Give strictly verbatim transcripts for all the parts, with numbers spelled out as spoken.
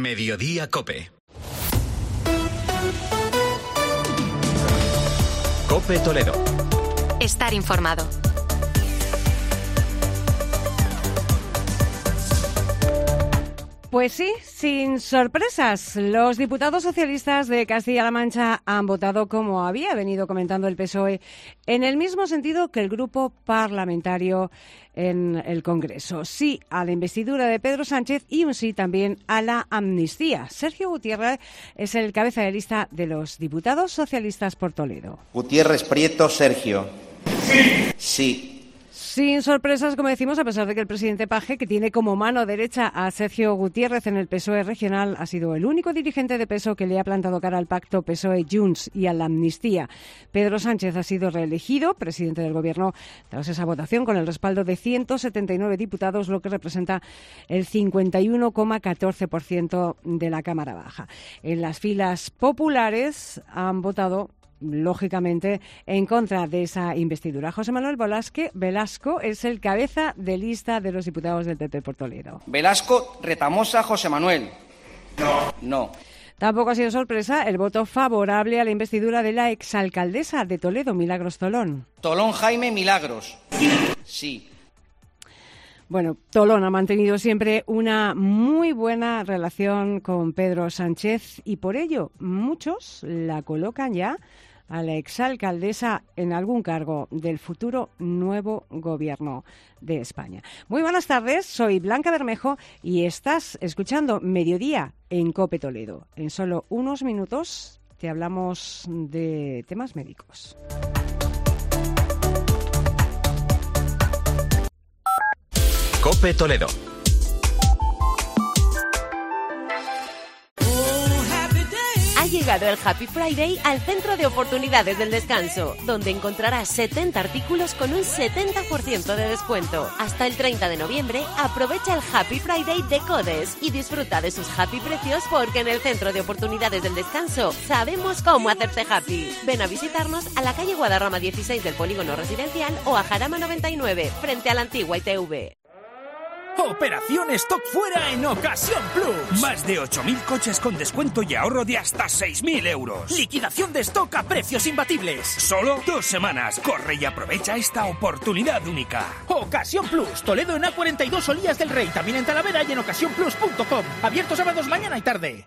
Mediodía COPE. COPE Toledo. Estar informado. Pues sí, sin sorpresas. Los diputados socialistas de Castilla-La Mancha han votado, como había venido comentando el P S O E, en el mismo sentido que el grupo parlamentario en el Congreso. Sí a la investidura de Pedro Sánchez y un sí también a la amnistía. Sergio Gutiérrez es el cabeza de lista de los diputados socialistas por Toledo. Gutiérrez Prieto Sergio. Sí. Sí. Sin sorpresas, como decimos, a pesar de que el presidente Paje, que tiene como mano derecha a Sergio Gutiérrez en el P S O E regional, ha sido el único dirigente de P S O E que le ha plantado cara al pacto P S O E-Junts y a la amnistía. Pedro Sánchez ha sido reelegido presidente del Gobierno tras esa votación con el respaldo de ciento setenta y nueve diputados, lo que representa el cincuenta y uno coma catorce por ciento de la Cámara Baja. En las filas populares han votado, lógicamente, en contra de esa investidura. José Manuel Velasque, Velasco es el cabeza de lista de los diputados del P P por Toledo. Velasco Retamosa José Manuel. No. No. Tampoco ha sido sorpresa el voto favorable a la investidura de la exalcaldesa de Toledo, Milagros Tolón. Tolón Jaime Milagros. Sí. Bueno, Tolón ha mantenido siempre una muy buena relación con Pedro Sánchez y por ello muchos la colocan ya a la exalcaldesa en algún cargo del futuro nuevo gobierno de España. Muy buenas tardes, soy Blanca Bermejo y estás escuchando Mediodía en COPE Toledo. En solo unos minutos te hablamos de temas médicos. COPE Toledo. Ha llegado el Happy Friday al Centro de Oportunidades del Descanso, donde encontrarás setenta artículos con un setenta por ciento de descuento. Hasta el treinta de noviembre, aprovecha el Happy Friday de Codes y disfruta de sus happy precios porque en el Centro de Oportunidades del Descanso sabemos cómo hacerte happy. Ven a visitarnos a la calle Guadarrama dieciséis del Polígono Residencial o a Jarama noventa y nueve, frente a la antigua I T V. Operación Stock Fuera en Ocasión Plus. Más de ocho mil coches con descuento y ahorro de hasta seis mil euros. Liquidación de stock a precios imbatibles. Solo dos semanas. Corre y aprovecha esta oportunidad única. Ocasión Plus. Toledo en A cuarenta y dos Olías del Rey. También en Talavera y en ocasión plus punto com. Abierto sábados mañana y tarde.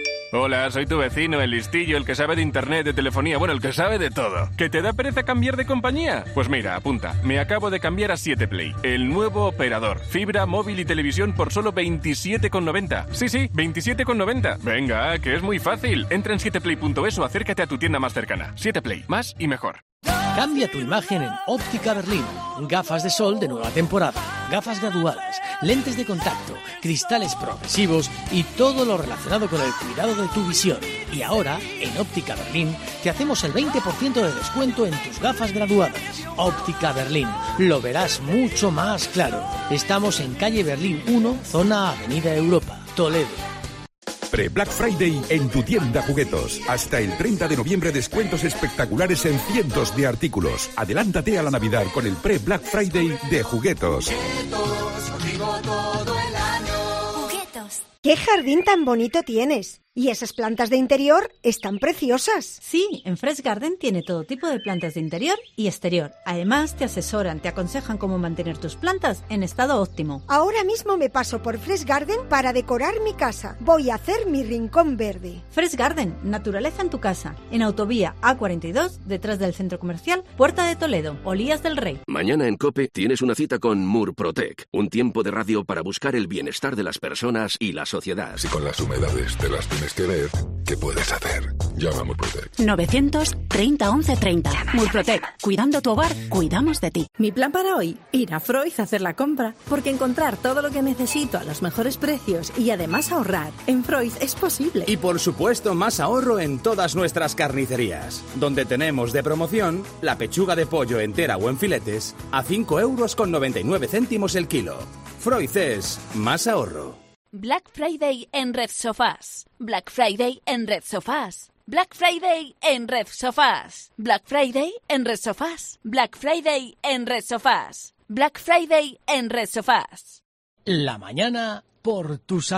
Hola, soy tu vecino, el listillo, el que sabe de internet, de telefonía, bueno, el que sabe de todo. ¿Que te da pereza cambiar de compañía? Pues mira, apunta, me acabo de cambiar a siete Play, el nuevo operador. Fibra, móvil y televisión por solo veintisiete con noventa. Sí, sí, veintisiete con noventa. Venga, que es muy fácil. Entra en siete play punto es o acércate a tu tienda más cercana. siete Play, más y mejor. Cambia tu imagen en Óptica Berlín. Gafas de sol de nueva temporada, gafas graduadas, lentes de contacto, cristales progresivos y todo lo relacionado con el cuidado de tu visión. Y ahora, en Óptica Berlín, te hacemos el veinte por ciento de descuento en tus gafas graduadas. Óptica Berlín, lo verás mucho más claro. Estamos en calle Berlín uno, zona Avenida Europa, Toledo. Pre-Black Friday en tu tienda Juguetos. Hasta el treinta de noviembre descuentos espectaculares en cientos de artículos. Adelántate a la Navidad con el Pre-Black Friday de Juguetos. Juguetos, contigo todo el año. Juguetos. ¡Qué jardín tan bonito tienes! Y esas plantas de interior están preciosas. Sí, en Fresh Garden tiene todo tipo de plantas de interior y exterior. Además, te asesoran, te aconsejan cómo mantener tus plantas en estado óptimo. Ahora mismo me paso por Fresh Garden para decorar mi casa. Voy a hacer mi rincón verde. Fresh Garden, naturaleza en tu casa. En Autovía A cuarenta y dos, detrás del Centro Comercial Puerta de Toledo, Olías del Rey. Mañana en COPE tienes una cita con Murprotec, un tiempo de radio para buscar el bienestar de las personas y la sociedad. Si con las humedades te las tienes que ver, ¿qué puedes hacer? Llama a Murprotec. novecientos treinta once treinta. Murprotec. Cuidando tu hogar, cuidamos de ti. Mi plan para hoy, ir a Freud a hacer la compra, porque encontrar todo lo que necesito a los mejores precios y además ahorrar en Freud es posible. Y por supuesto más ahorro en todas nuestras carnicerías, donde tenemos de promoción la pechuga de pollo entera o en filetes a cinco euros con noventa y nueve céntimos el kilo. Freud es más ahorro. Black Friday en Red Sofás. Black Friday en Red Sofás. Black Friday en Red Sofás. Black Friday en Red Sofás. Black Friday en Red Sofás. Black Friday en Red Sofás. La mañana por tu salud.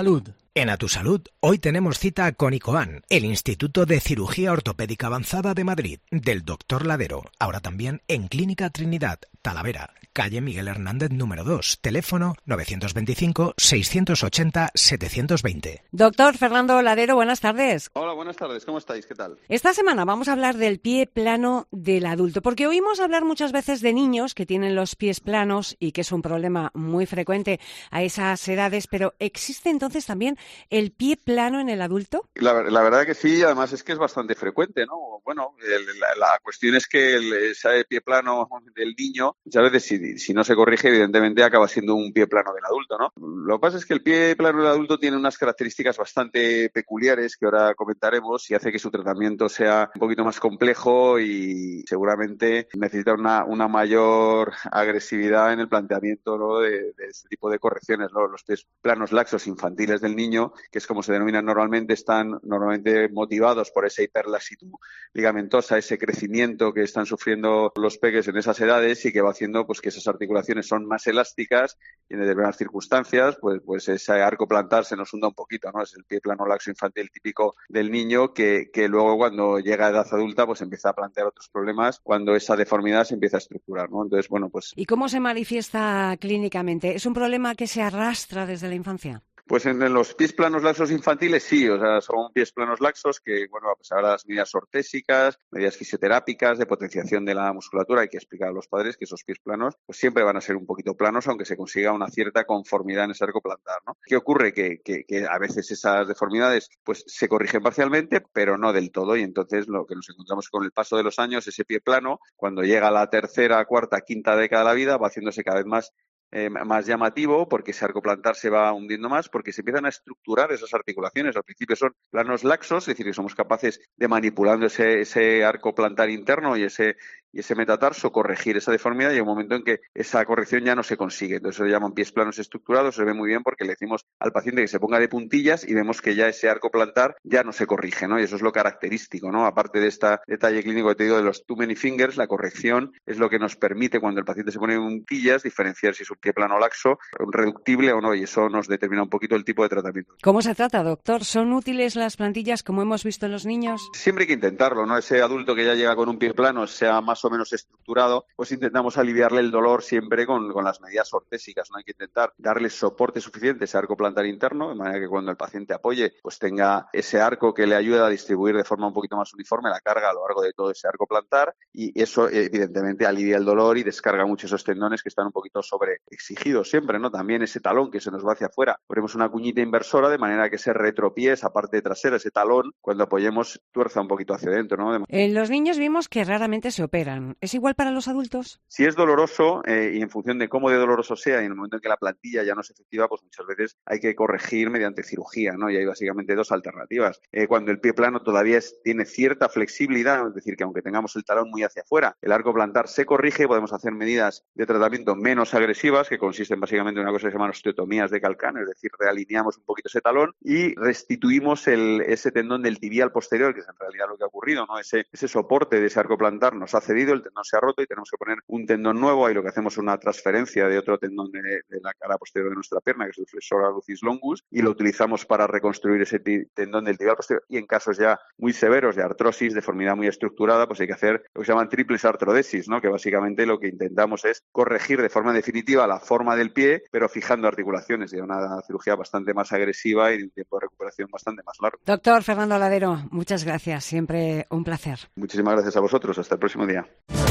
En A Tu Salud, hoy tenemos cita con ICOAN, el Instituto de Cirugía Ortopédica Avanzada de Madrid, del doctor Ladero. Ahora también en Clínica Trinidad, Talavera, calle Miguel Hernández número dos, teléfono nueve dos cinco, seis ocho cero, siete dos cero. Doctor Fernando Ladero, buenas tardes. Hola, buenas tardes, ¿cómo estáis? ¿Qué tal? Esta semana vamos a hablar del pie plano del adulto, porque oímos hablar muchas veces de niños que tienen los pies planos y que es un problema muy frecuente a esas edades, pero ¿existe entonces también el pie plano en el adulto? La, la verdad que sí, además es que es bastante frecuente, ¿no? Bueno, el, la, la cuestión es que el, ese pie plano del niño, muchas veces si, si no se corrige, evidentemente acaba siendo un pie plano del adulto, ¿no? Lo que pasa es que el pie plano del adulto tiene unas características bastante peculiares que ahora comentaremos y hace que su tratamiento sea un poquito más complejo y seguramente necesita una, una mayor agresividad en el planteamiento, ¿no? de, de este tipo de correcciones, ¿no? Los pies planos laxos infantiles del niño, que es como se denominan normalmente, están normalmente motivados por esa hiperlaxitud ligamentosa, ese crecimiento que están sufriendo los peques en esas edades y que va haciendo pues que esas articulaciones son más elásticas y en determinadas circunstancias pues, pues ese arco plantar se nos hunda un poquito, ¿no? Es el pie plano laxo infantil típico del niño que, que luego cuando llega a edad adulta pues empieza a plantear otros problemas cuando esa deformidad se empieza a estructurar, ¿no? Entonces, bueno, pues... ¿Y cómo se manifiesta clínicamente? ¿Es un problema que se arrastra desde la infancia? Pues en, en los pies planos laxos infantiles sí, o sea, son pies planos laxos que, bueno, a pesar de las medidas ortésicas, medidas fisioterápicas, de potenciación de la musculatura, hay que explicar a los padres que esos pies planos pues siempre van a ser un poquito planos, aunque se consiga una cierta conformidad en ese arco plantar, ¿no? ¿Qué ocurre? Que, que, que a veces esas deformidades pues se corrigen parcialmente, pero no del todo, y entonces lo que nos encontramos con el paso de los años, ese pie plano, cuando llega a la tercera, cuarta, quinta década de la vida, va haciéndose cada vez más Eh, más llamativo porque ese arco plantar se va hundiendo más porque se empiezan a estructurar esas articulaciones. Al principio son planos laxos, es decir, que somos capaces de manipulando ese, ese arco plantar interno y ese, y ese metatarso corregir esa deformidad y hay un momento en que esa corrección ya no se consigue. Entonces se llaman pies planos estructurados, se ve muy bien porque le decimos al paciente que se ponga de puntillas y vemos que ya ese arco plantar ya no se corrige, ¿no? Y eso es lo característico, ¿no? Aparte de este detalle clínico que te digo de los too many fingers, la corrección es lo que nos permite cuando el paciente se pone de puntillas diferenciar si es un pie plano laxo, reductible o no, y eso nos determina un poquito el tipo de tratamiento. ¿Cómo se trata, doctor? ¿Son útiles las plantillas como hemos visto en los niños? Siempre hay que intentarlo, ¿no? Ese adulto que ya llega con un pie plano, sea más o menos estructurado, pues intentamos aliviarle el dolor siempre con, con las medidas ortésicas, ¿no? Hay que intentar darle soporte suficiente a ese arco plantar interno, de manera que cuando el paciente apoye, pues tenga ese arco que le ayuda a distribuir de forma un poquito más uniforme la carga a lo largo de todo ese arco plantar, y eso evidentemente alivia el dolor y descarga mucho esos tendones que están un poquito sobreexigidos siempre, ¿no? También ese talón que se nos va hacia afuera. Ponemos una cuñita inversora de manera que ese retropié, esa parte trasera, ese talón, cuando apoyemos, tuerza un poquito hacia adentro, ¿no? En los niños vimos que raramente se operan. ¿Es igual para los adultos? Si es doloroso, eh, y en función de cómo de doloroso sea, y en el momento en que la plantilla ya no es efectiva, pues muchas veces hay que corregir mediante cirugía, ¿no? Y hay básicamente dos alternativas. Eh, cuando el pie plano todavía es, tiene cierta flexibilidad, es decir, que aunque tengamos el talón muy hacia afuera, el arco plantar se corrige, podemos hacer medidas de tratamiento menos agresivas, que consisten básicamente en una cosa que se llama osteotomías de calcáneo, es decir, realineamos un poquito ese talón y restituimos el, ese tendón del tibial posterior, que es en realidad lo que ha ocurrido, ¿no? Ese, ese soporte de ese arco plantar nos ha cedido, el tendón se ha roto y tenemos que poner un tendón nuevo. Ahí lo que hacemos es una transferencia de otro tendón de, de la cara posterior de nuestra pierna, que es el flexor alucis longus, y lo utilizamos para reconstruir ese tendón del tibial posterior. Y en casos ya muy severos de artrosis, deformidad muy estructurada, pues hay que hacer lo que se llaman triples artrodesis, ¿no? Que básicamente lo que intentamos es corregir de forma definitiva la forma del pie, pero fijando articulaciones, y de una cirugía bastante más agresiva y de un tiempo de recuperación bastante más largo. Doctor Fernando Ladero, muchas gracias, siempre un placer. Muchísimas gracias a vosotros, hasta el próximo día.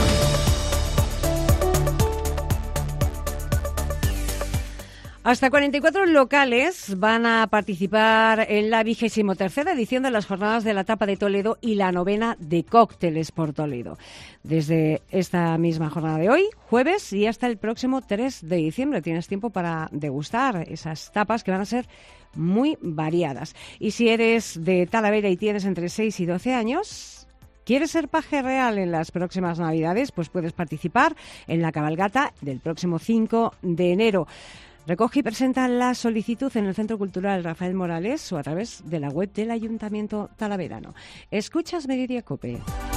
Hasta cuarenta y cuatro locales van a participar en la vigésimo tercera edición de las Jornadas de la Tapa de Toledo y la novena de Cócteles por Toledo. Desde esta misma jornada de hoy, jueves, y hasta el próximo tres de diciembre tienes tiempo para degustar esas tapas que van a ser muy variadas. Y si eres de Talavera y tienes entre seis y doce años... ¿Quieres ser paje real en las próximas Navidades? Pues puedes participar en la cabalgata del próximo cinco de enero. Recoge y presenta la solicitud en el Centro Cultural Rafael Morales o a través de la web del Ayuntamiento Talaverano. Escuchas Mediodía COPE.